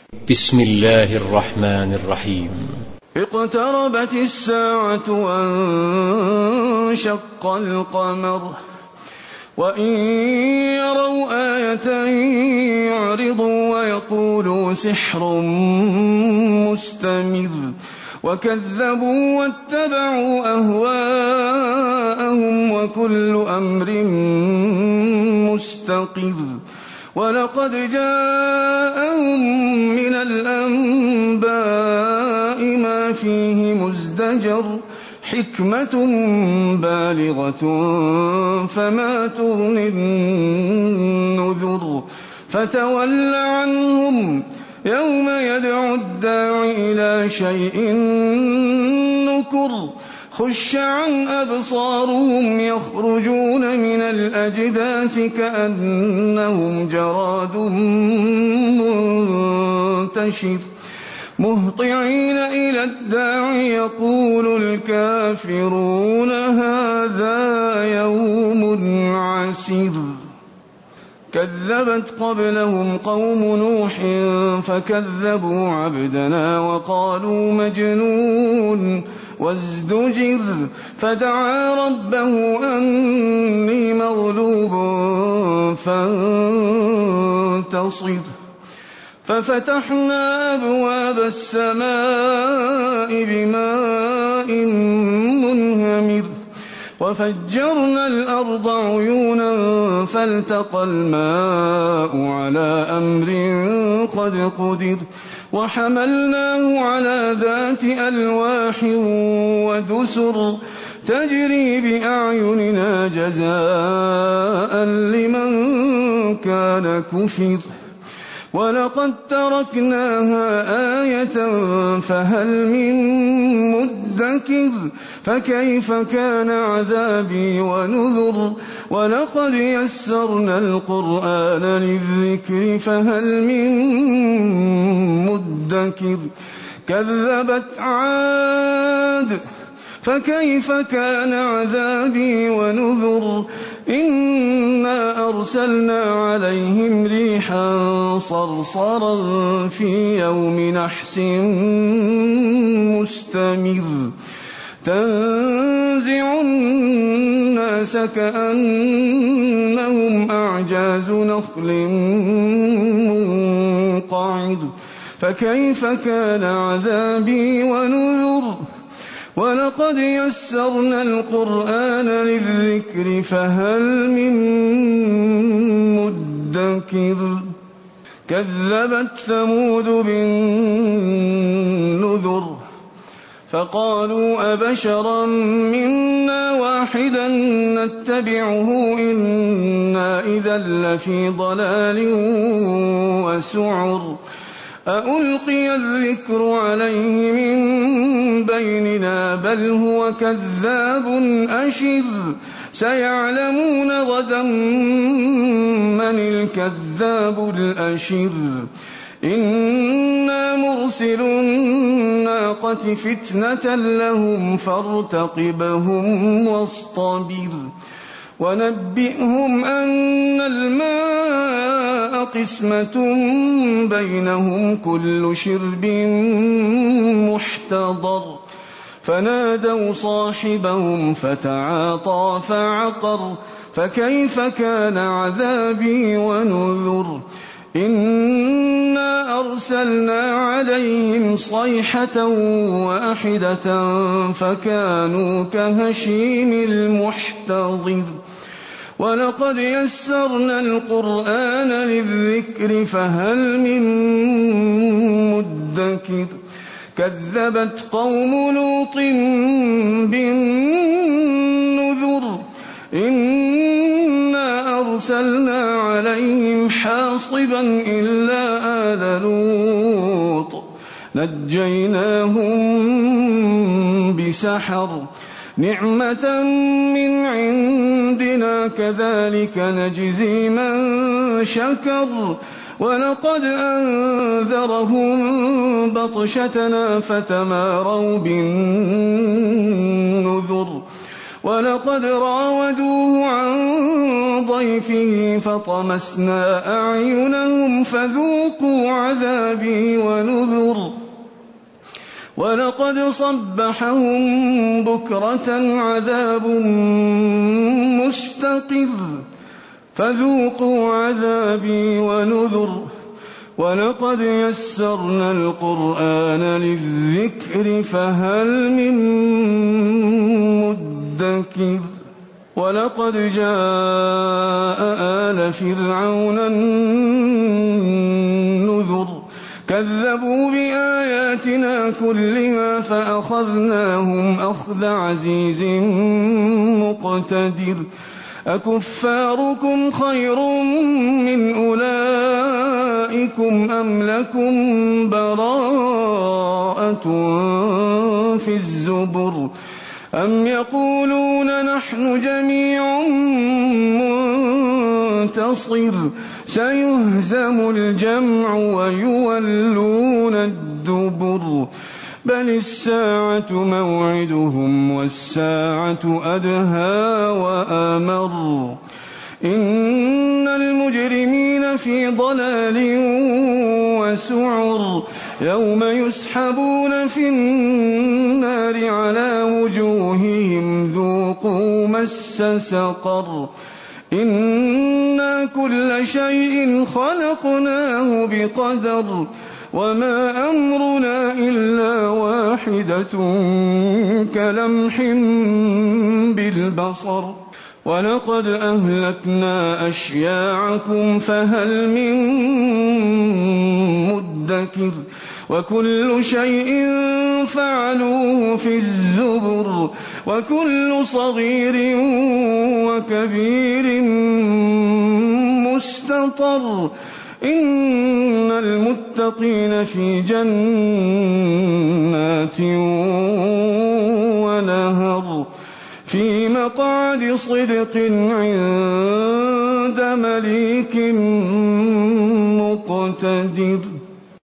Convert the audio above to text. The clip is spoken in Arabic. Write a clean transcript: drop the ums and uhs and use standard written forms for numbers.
بسم الله الرحمن الرحيم. اقتربت الساعة وانشق القمر وإن يروا آية يعرضوا ويقولوا سحر مستمر وكذبوا واتبعوا أهواءهم وكل أمر مستقر ولقد جاءهم من الأنباء ما فيه مزدجر حكمة بالغة فما تغني النذر فتول عنهم يوم يدعو الداع إلى شيء نكر خش عن أبصارهم يخرجون من الأجداث كأنهم جراد منتشر مهطعين إلى الداع يقول الكافرون هذا يوم عسير كذبت قبلهم قوم نوح فكذبوا عبدنا وقالوا مجنون وازدجر فدعا ربه أني مغلوب فانتصر ففتحنا أبواب السماء بماء منهمر وفجرنا الأرض عيونا فالتقى الماء على أمر قد قدر وحملناه على ذات ألواح ودسر تجري بأعيننا جزاء لمن كان كفر ولقد تركناها آية فهل من مدكر فكيف كان عذابي ونذر ولقد يسرنا القرآن للذكر فهل من مدكر كذبت عاد فكيف كان عذابي ونذر إنا أرسلنا عليهم ريحا صرصرا في يوم نحس مستمر تنزع الناس كأنهم أعجاز نخل منقعر فكيف كان عذابي ونذر ولقد يسرنا القرآن للذكر فهل من مدكر كذبت ثمود بالنذر فقالوا أبشرا منا واحدا نتبعه إنا إذا لفي ضلال وسعر أألقي الذكر عليه من بيننا بل هو كذاب أشر سيعلمون غدا من الكذاب الأشر إنا مرسل الناقة فتنة لهم فارتقبهم واصطبر ونبئهم أن الماء قسمة بينهم كل شرب محتضر فنادوا صاحبهم فتعاطى فعقر فكيف كان عذابي ونذر إنا أرسلنا عليهم صيحة واحدة فكانوا كهشيم المحتضر ولقد يسرنا القرآن للذكر فهل من مدكر كذبت قوم لوط بالنذر إنا أرسلنا عليهم حاصبا إلا آل لوط نجيناهم بسحر نعمة من عندنا كذلك نجزي من شكر ولقد أنذرهم بطشتنا فتماروا بالنذر ولقد راودوه عن ضيفه فطمسنا أعينهم فذوقوا عذابي ونذر ولقد صبحهم بكرة عذاب مستقر فذوقوا عذابي ونذر ولقد يسرنا القرآن للذكر فهل من مدكر ولقد جاء آل فرعون النذر كذبوا بآياتنا كلها فأخذناهم أخذ عزيز مقتدر أكفاركم خير من أولئكم أم لكم براءة في الزبر أم يقولون نحن جميع منتصر سيهزم الجمع ويولون الدبر بل الساعة موعدهم والساعة أدهى وأمر إن المجرمين في ضلال وسعر يوم يسحبون في النار على وجوههم ذوقوا مس سقر إنا كل شيء خلقناه بقدر وما أمرنا إلا واحدة كلمح بالبصر ولقد أهلكنا أشياعكم فهل من مدكر وكل شيء فعلوه في الزبر وكل صغير وكبير مستطر إن المتقين في جنات ونهر في مقعد صدق عند مليك مقتدر